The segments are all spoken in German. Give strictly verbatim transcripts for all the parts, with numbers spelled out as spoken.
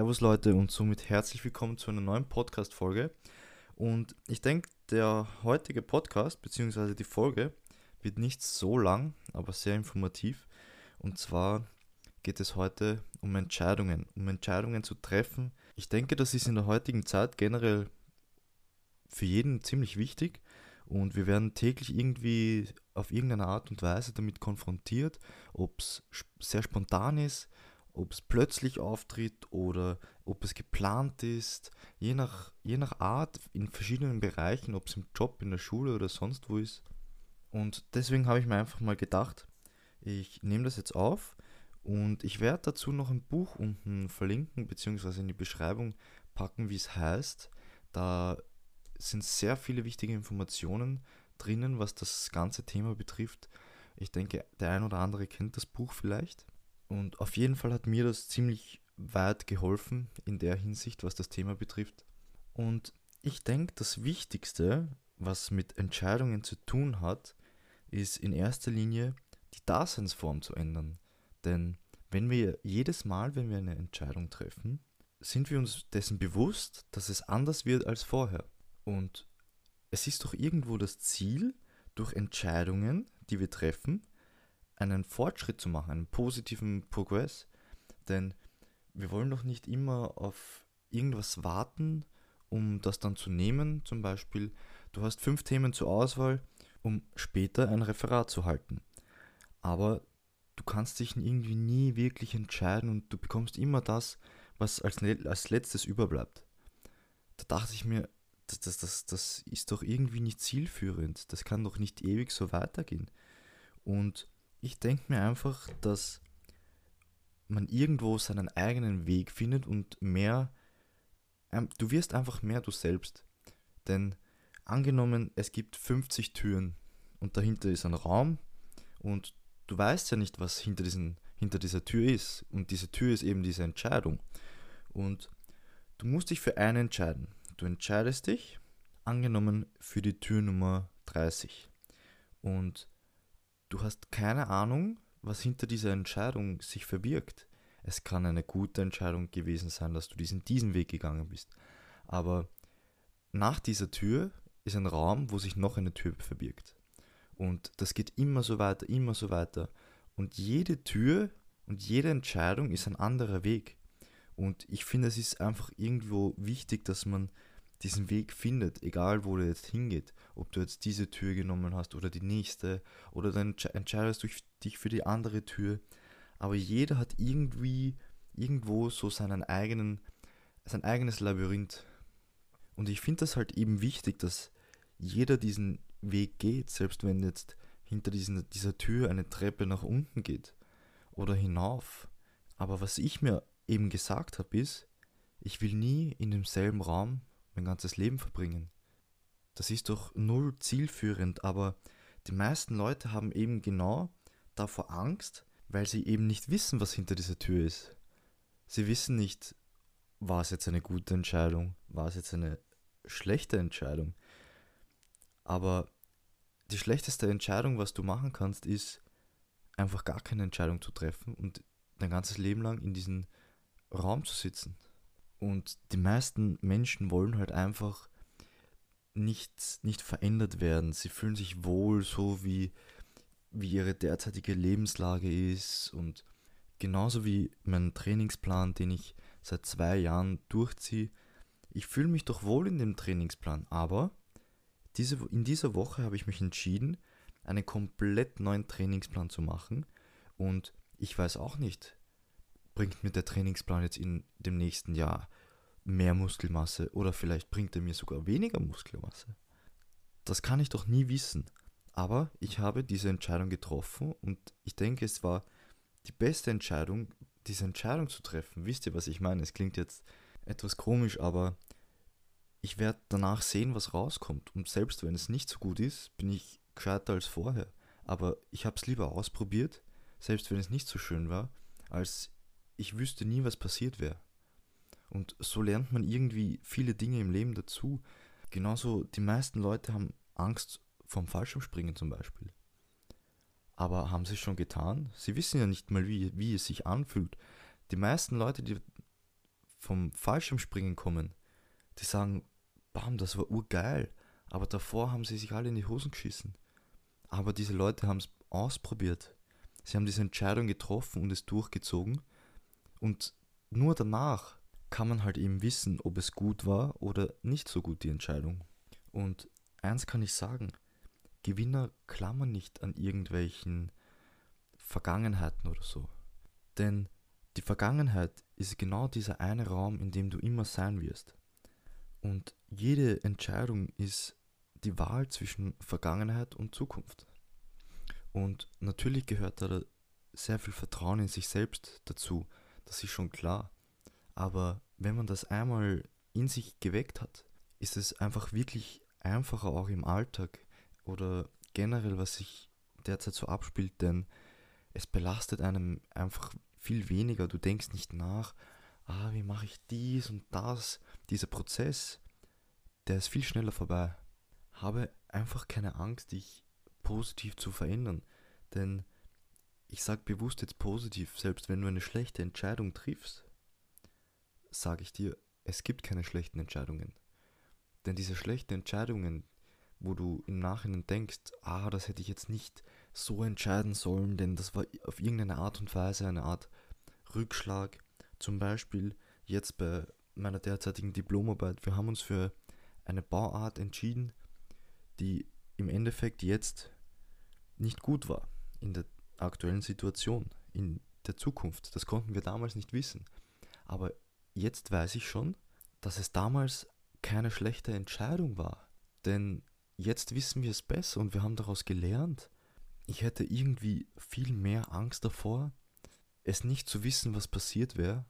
Servus Leute und somit herzlich willkommen zu einer neuen Podcast-Folge. Und ich denke, der heutige Podcast bzw. die Folge wird nicht so lang, aber sehr informativ. Und zwar geht es heute um Entscheidungen, um Entscheidungen zu treffen. Ich denke, das ist in der heutigen Zeit generell für jeden ziemlich wichtig und wir werden täglich irgendwie auf irgendeine Art und Weise damit konfrontiert, ob es sehr spontan ist, ob es plötzlich auftritt oder ob es geplant ist, je nach, je nach Art in verschiedenen Bereichen, ob es im Job, in der Schule oder sonst wo ist. Und deswegen habe ich mir einfach mal gedacht, ich nehme das jetzt auf und ich werde dazu noch ein Buch unten verlinken, beziehungsweise in die Beschreibung packen, wie es heißt. Da sind sehr viele wichtige Informationen drinnen, was das ganze Thema betrifft. Ich denke, der ein oder andere kennt das Buch vielleicht. Und auf jeden Fall hat mir das ziemlich weit geholfen in der Hinsicht, was das Thema betrifft. Und ich denke, das Wichtigste, was mit Entscheidungen zu tun hat, ist in erster Linie die Daseinsform zu ändern. Denn wenn wir jedes Mal, wenn wir eine Entscheidung treffen, sind wir uns dessen bewusst, dass es anders wird als vorher. Und es ist doch irgendwo das Ziel, durch Entscheidungen, die wir treffen, einen Fortschritt zu machen, einen positiven Progress. Denn wir wollen doch nicht immer auf irgendwas warten, um das dann zu nehmen. Zum Beispiel, du hast fünf Themen zur Auswahl, um später ein Referat zu halten. Aber du kannst dich irgendwie nie wirklich entscheiden und du bekommst immer das, was als, als letztes überbleibt. Da dachte ich mir, das, das, das, das ist doch irgendwie nicht zielführend. Das kann doch nicht ewig so weitergehen. Und ich denke mir einfach, dass man irgendwo seinen eigenen Weg findet und mehr, ähm, du wirst einfach mehr du selbst. Denn angenommen, es gibt fünfzig Türen und dahinter ist ein Raum und du weißt ja nicht, was hinter, diesen, hinter dieser Tür ist. Und diese Tür ist eben diese Entscheidung. Und du musst dich für eine entscheiden. Du entscheidest dich, angenommen, für die Tür Nummer dreißig. Und du hast keine Ahnung, was hinter dieser Entscheidung sich verbirgt. Es kann eine gute Entscheidung gewesen sein, dass du diesen, diesen Weg gegangen bist. Aber nach dieser Tür ist ein Raum, wo sich noch eine Tür verbirgt. Und das geht immer so weiter, immer so weiter. Und jede Tür und jede Entscheidung ist ein anderer Weg. Und ich finde, es ist einfach irgendwo wichtig, dass man diesen Weg findet, egal wo der jetzt hingeht. Ob du jetzt diese Tür genommen hast oder die nächste oder dann entscheidest du dich für die andere Tür. Aber jeder hat irgendwie irgendwo so seinen eigenen, sein eigenes Labyrinth. Und ich finde das halt eben wichtig, dass jeder diesen Weg geht, selbst wenn jetzt hinter diesen, dieser Tür eine Treppe nach unten geht oder hinauf. Aber was ich mir eben gesagt habe, ist, ich will nie in demselben Raum mein ganzes Leben verbringen. Das ist doch null zielführend, aber die meisten Leute haben eben genau davor Angst, weil sie eben nicht wissen, was hinter dieser Tür ist. Sie wissen nicht, war es jetzt eine gute Entscheidung, war es jetzt eine schlechte Entscheidung. Aber die schlechteste Entscheidung, was du machen kannst, ist einfach gar keine Entscheidung zu treffen und dein ganzes Leben lang in diesem Raum zu sitzen. Und die meisten Menschen wollen halt einfach nicht, nicht verändert werden. Sie fühlen sich wohl, so wie, wie ihre derzeitige Lebenslage ist. Und genauso wie mein Trainingsplan, den ich seit zwei Jahren durchziehe. Ich fühle mich doch wohl in dem Trainingsplan, aber diese, in dieser Woche habe ich mich entschieden, einen komplett neuen Trainingsplan zu machen. Und ich weiß auch nicht, bringt mir der Trainingsplan jetzt in dem nächsten Jahr mehr Muskelmasse oder vielleicht bringt er mir sogar weniger Muskelmasse. Das kann ich doch nie wissen. Aber ich habe diese Entscheidung getroffen und ich denke, es war die beste Entscheidung, diese Entscheidung zu treffen. Wisst ihr, was ich meine? Es klingt jetzt etwas komisch, aber ich werde danach sehen, was rauskommt. Und selbst wenn es nicht so gut ist, bin ich gescheiter als vorher. Aber ich habe es lieber ausprobiert, selbst wenn es nicht so schön war, als ich wüsste nie, was passiert wäre. Und so lernt man irgendwie viele Dinge im Leben dazu. Genauso, die meisten Leute haben Angst vom Fallschirmspringen zum Beispiel. Aber haben sie es schon getan? Sie wissen ja nicht mal, wie, wie es sich anfühlt. Die meisten Leute, die vom Fallschirmspringen kommen, die sagen, bam, das war urgeil, aber davor haben sie sich alle in die Hosen geschissen. Aber diese Leute haben es ausprobiert. Sie haben diese Entscheidung getroffen und es durchgezogen. Und nur danach kann man halt eben wissen, ob es gut war oder nicht so gut, die Entscheidung. Und eins kann ich sagen, Gewinner klammern nicht an irgendwelchen Vergangenheiten oder so. Denn die Vergangenheit ist genau dieser eine Raum, in dem du immer sein wirst. Und jede Entscheidung ist die Wahl zwischen Vergangenheit und Zukunft. Und natürlich gehört da sehr viel Vertrauen in sich selbst dazu, das ist schon klar. Aber wenn man das einmal in sich geweckt hat, ist es einfach wirklich einfacher auch im Alltag oder generell, was sich derzeit so abspielt, denn es belastet einem einfach viel weniger. Du denkst nicht nach, ah, wie mache ich dies und das. Dieser Prozess, der ist viel schneller vorbei. Habe einfach keine Angst, dich positiv zu verändern. Denn ich sage bewusst jetzt positiv, selbst wenn du eine schlechte Entscheidung triffst, sage ich dir, es gibt keine schlechten Entscheidungen. Denn diese schlechten Entscheidungen, wo du im Nachhinein denkst, ah, das hätte ich jetzt nicht so entscheiden sollen, denn das war auf irgendeine Art und Weise eine Art Rückschlag. Zum Beispiel jetzt bei meiner derzeitigen Diplomarbeit, wir haben uns für eine Bauart entschieden, die im Endeffekt jetzt nicht gut war in der aktuellen Situation, in der Zukunft. Das konnten wir damals nicht wissen. Aber jetzt weiß ich schon, dass es damals keine schlechte Entscheidung war. Denn jetzt wissen wir es besser und wir haben daraus gelernt. Ich hätte irgendwie viel mehr Angst davor, es nicht zu wissen, was passiert wäre,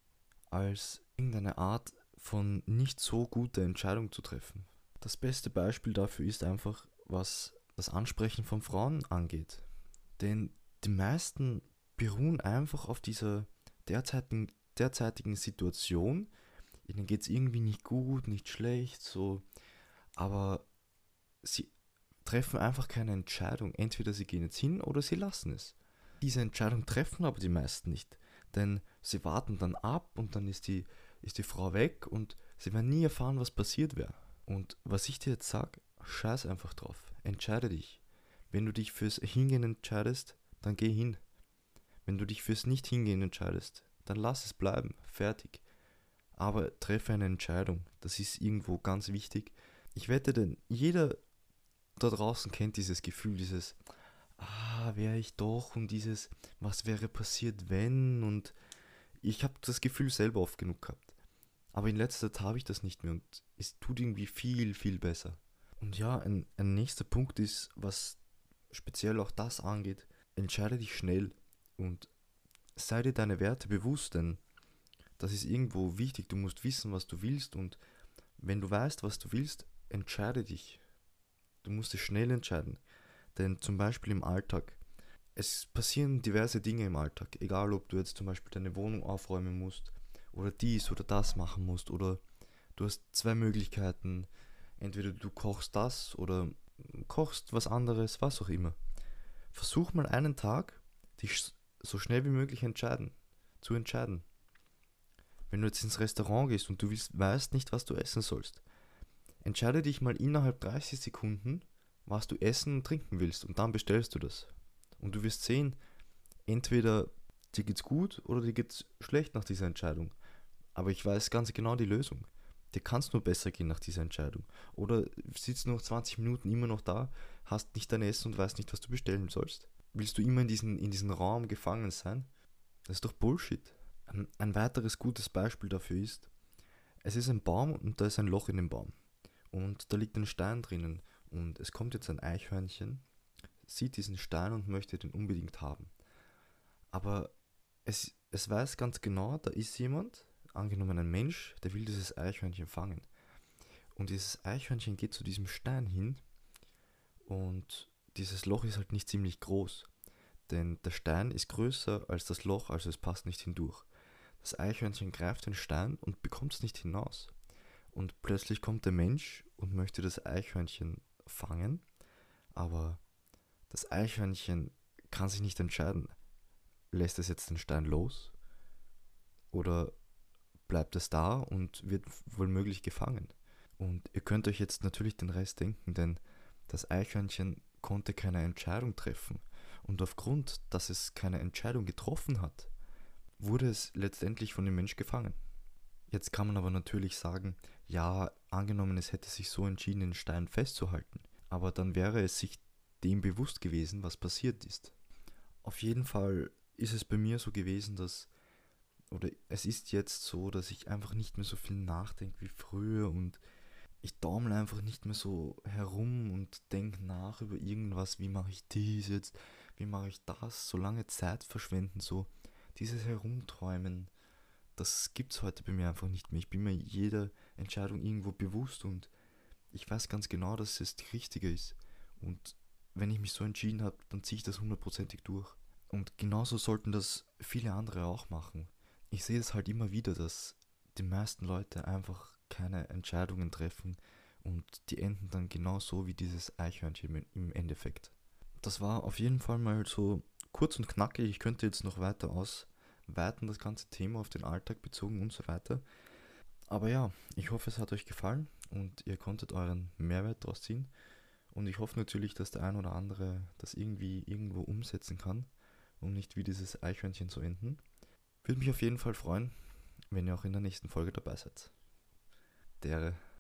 als irgendeine Art von nicht so guter Entscheidung zu treffen. Das beste Beispiel dafür ist einfach, was das Ansprechen von Frauen angeht. Denn die meisten beruhen einfach auf dieser derzeitigen, derzeitigen Situation. Ihnen geht es irgendwie nicht gut, nicht schlecht, so, aber sie treffen einfach keine Entscheidung. Entweder sie gehen jetzt hin oder sie lassen es. Diese Entscheidung treffen aber die meisten nicht, denn sie warten dann ab und dann ist die, ist die Frau weg und sie werden nie erfahren, was passiert wäre. Und was ich dir jetzt sage, scheiß einfach drauf, entscheide dich. Wenn du dich fürs Hingehen entscheidest, dann geh hin. Wenn du dich fürs Nicht-Hingehen entscheidest, dann lass es bleiben, fertig. Aber treffe eine Entscheidung, das ist irgendwo ganz wichtig. Ich wette, denn jeder da draußen kennt dieses Gefühl, dieses, ah, wäre ich doch und dieses, was wäre passiert, wenn, und ich habe das Gefühl selber oft genug gehabt. Aber in letzter Zeit habe ich das nicht mehr und es tut irgendwie viel, viel besser. Und ja, ein, ein nächster Punkt ist, was speziell auch das angeht, entscheide dich schnell und sei dir deine Werte bewusst, denn das ist irgendwo wichtig. Du musst wissen, was du willst, und wenn du weißt, was du willst, entscheide dich. Du musst es schnell entscheiden, denn zum Beispiel im Alltag, es passieren diverse Dinge im Alltag, egal ob du jetzt zum Beispiel deine Wohnung aufräumen musst oder dies oder das machen musst, oder du hast zwei Möglichkeiten, entweder du kochst das oder kochst was anderes, was auch immer. Versuch mal einen Tag, dich so schnell wie möglich entscheiden, zu entscheiden. Wenn du jetzt ins Restaurant gehst und du willst, weißt nicht, was du essen sollst, entscheide dich mal innerhalb dreißig Sekunden, was du essen und trinken willst, und dann bestellst du das. Und du wirst sehen, entweder dir geht's gut oder dir geht's schlecht nach dieser Entscheidung. Aber ich weiß ganz genau die Lösung. Dir kann es nur besser gehen nach dieser Entscheidung. Oder sitzt noch zwanzig Minuten immer noch da, hast nicht dein Essen und weißt nicht, was du bestellen sollst. Willst du immer in diesen, in diesen Raum gefangen sein? Das ist doch Bullshit. Ein, ein weiteres gutes Beispiel dafür ist, es ist ein Baum und da ist ein Loch in dem Baum. Und da liegt ein Stein drinnen. Und es kommt jetzt ein Eichhörnchen, sieht diesen Stein und möchte den unbedingt haben. Aber es, es weiß ganz genau, da ist jemand, angenommen ein Mensch, der will dieses Eichhörnchen fangen. Und dieses Eichhörnchen geht zu diesem Stein hin und dieses Loch ist halt nicht ziemlich groß. Denn der Stein ist größer als das Loch, also es passt nicht hindurch. Das Eichhörnchen greift den Stein und bekommt es nicht hinaus. Und plötzlich kommt der Mensch und möchte das Eichhörnchen fangen, aber das Eichhörnchen kann sich nicht entscheiden. Lässt es jetzt den Stein los oder bleibt es da und wird womöglich gefangen. Und ihr könnt euch jetzt natürlich den Rest denken, denn das Eichhörnchen konnte keine Entscheidung treffen. Und aufgrund, dass es keine Entscheidung getroffen hat, wurde es letztendlich von dem Mensch gefangen. Jetzt kann man aber natürlich sagen, ja, angenommen, es hätte sich so entschieden, den Stein festzuhalten, aber dann wäre es sich dem bewusst gewesen, was passiert ist. Auf jeden Fall ist es bei mir so gewesen, dass, oder es ist jetzt so, dass ich einfach nicht mehr so viel nachdenke wie früher und ich daumle einfach nicht mehr so herum und denke nach über irgendwas, wie mache ich dies jetzt, wie mache ich das, so lange Zeit verschwenden, so dieses Herumträumen, das gibt's heute bei mir einfach nicht mehr. Ich bin mir jeder Entscheidung irgendwo bewusst und ich weiß ganz genau, dass es die richtige ist. Und wenn ich mich so entschieden habe, dann ziehe ich das hundertprozentig durch. Und genauso sollten das viele andere auch machen. Ich sehe es halt immer wieder, dass die meisten Leute einfach keine Entscheidungen treffen und die enden dann genauso wie dieses Eichhörnchen im Endeffekt. Das war auf jeden Fall mal so kurz und knackig. Ich könnte jetzt noch weiter ausweiten, das ganze Thema auf den Alltag bezogen und so weiter. Aber ja, ich hoffe, es hat euch gefallen und ihr konntet euren Mehrwert daraus ziehen. Und ich hoffe natürlich, dass der ein oder andere das irgendwie irgendwo umsetzen kann, um nicht wie dieses Eichhörnchen zu enden. Würde mich auf jeden Fall freuen, wenn ihr auch in der nächsten Folge dabei seid. Dere.